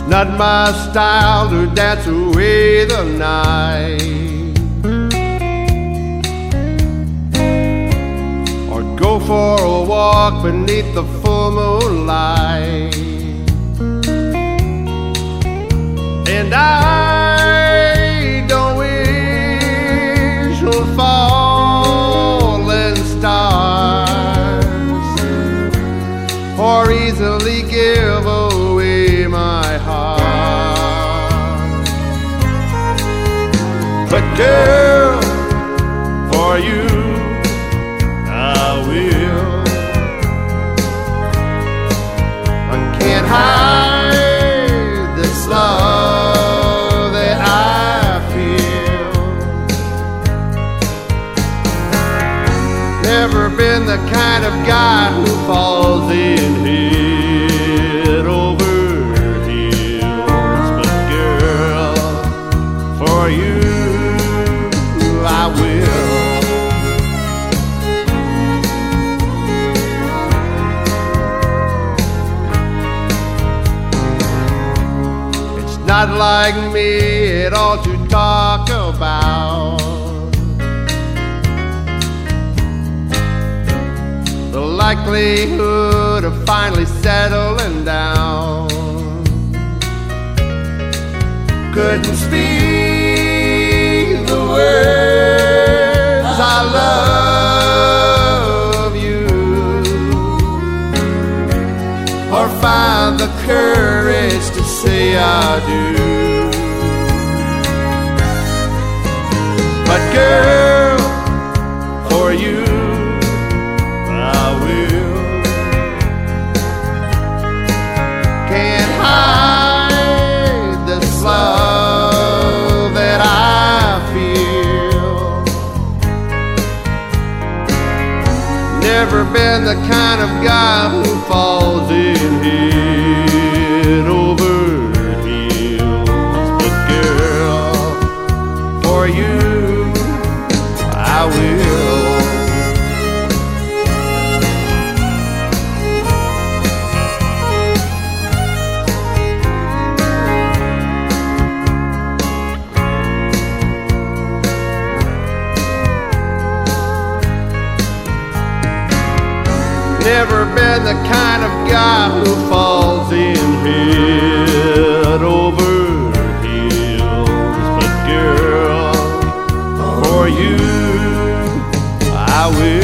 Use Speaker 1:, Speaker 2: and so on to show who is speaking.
Speaker 1: Not my style to dance away the night, or go for a walk beneath the full moonlight. And I don't wish on falling stars, or easily give away my heart. But girl, for you I will. I can't hide this love that I feel. Never been the kind of guy who falls in head over heels, but girl, for you I will. It's not like me at all to talk about the likelihood of finally settling down. Couldn't speak the words I love you, or find the courage to say I do. But girl, for you I will. Can't hide this love that I feel. Never been the kind of guy who falls in head over heels, but girl, for you I will. Never been the kind of guy who falls in head over heels, but girl, for you I will.